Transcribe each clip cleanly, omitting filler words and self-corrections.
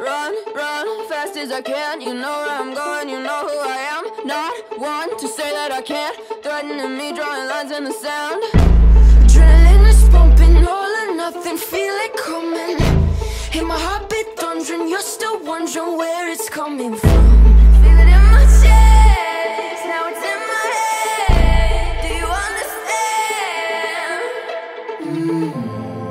run, run, fast as I can. You know where I'm going, you know who I am. Not one to say that I can't. Threatening me, drawing lines in the sand. Adrenaline is pumping, all or nothing, feel it coming. Hear my heartbeat thundering, you're still wondering where it's coming from. Feel it in my chest, now it's in my head. Do you understand?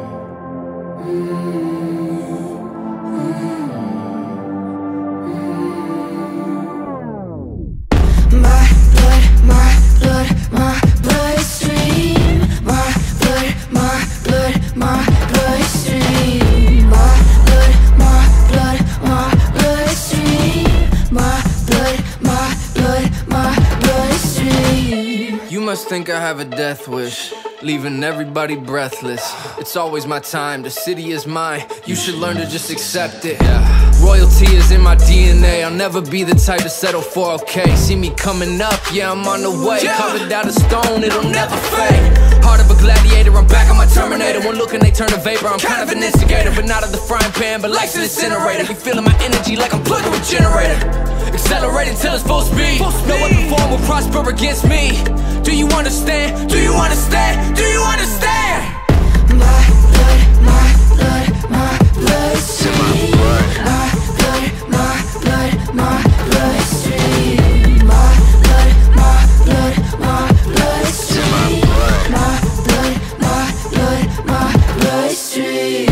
You must think I have a death wish, leaving everybody breathless. It's always my time, the city is mine. You should learn to just accept it. Royalty is in my DNA. I'll never be the type to settle for okay. See me coming up, yeah, I'm on the way. Carved out of stone, it'll never fade. Heart of a gladiator, I'm back on my Terminator. One look and they turn to vapor, I'm kind of an instigator. But not of the frying pan, but life's an incinerator. You feeling my energy like I'm plugged to a generator. Accelerating till it's full speed. No weapon form will prosper against me. Do you understand? Do you understand? Do you understand? My blood, my blood, my bloodstream. My blood, my blood, my bloodstream. My blood, my blood, my bloodstream. My blood, my blood, my bloodstream.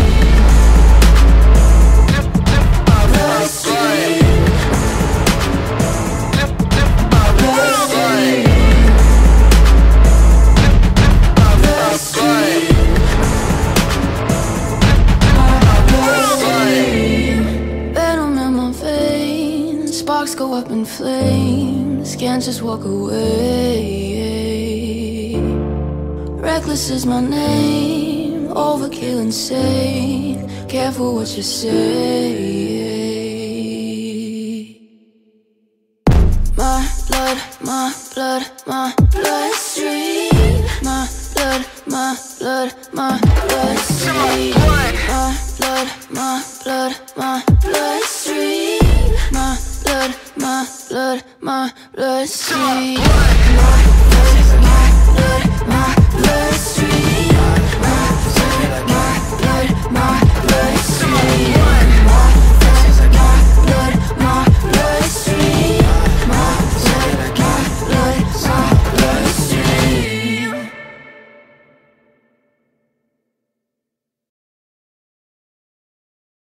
Sparks go up in flames, can't just walk away. Reckless is my name, overkill insane. Careful what you say. My blood, my blood, my bloodstream. My blood, my blood, my bloodstream. My blood, my blood, my bloodstream. My blood, my blood, my bloodstream. My blood, my blood, my